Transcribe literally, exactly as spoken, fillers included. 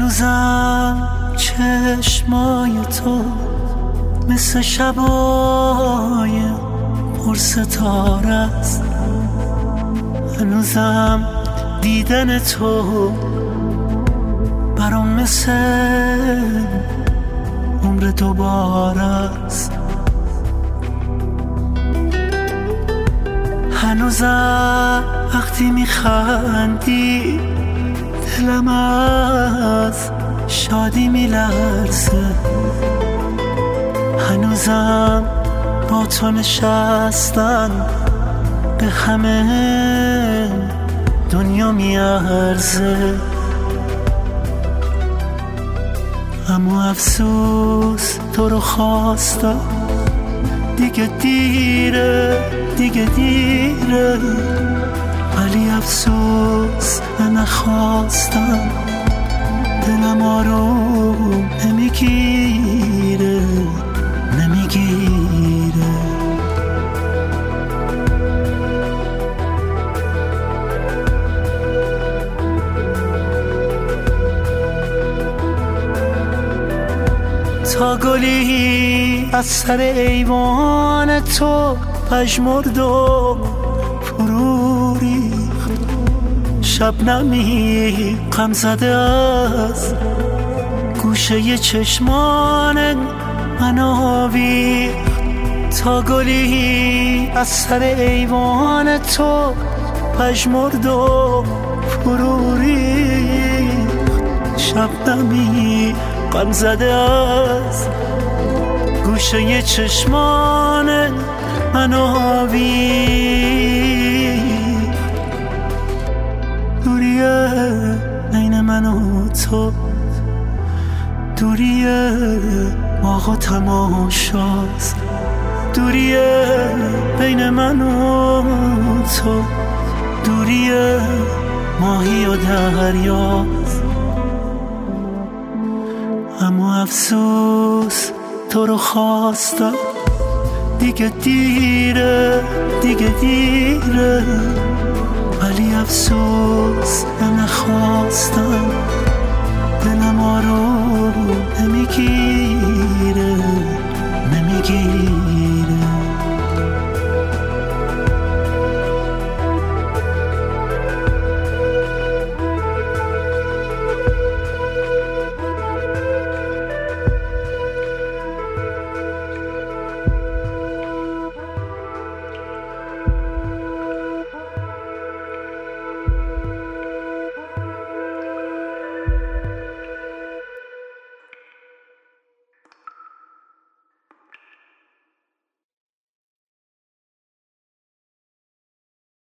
هنوزم چشمای تو مثل شبای پر ستاره است، هنوزم دیدن تو برام مثل عمر دوباره است. هنوزم وقتی میخندی دلم از شادی میلرزه، هنوزم با تو نشستن به همه دنیا میارزه. اما افسوس تو رو خواستم، دیگه دیره دیگه دیره، ولی افسوس نخواستم، دلم آروم نمیگیره نمیگیره. تا گلی از سر ایوان تو پژمرد و فرو ریخت، شبنمی غم زده از گوشه چشمان من آویخت. تا گلی از سر ایوان تو پژمرد و فرو ریخت، شبنمی غم زده از گوشه چشمان من آویخت. دوریه بین من و تو، دوریه باغ و تماشاست، دوریه بین من و تو، دوریه ماهی و دریاست. اما افسوس تو رو خواستم، دیگه دیره دیگه دیره، ولی افسوس نخواستم، دلم آروم نمیگیره نمیگیره.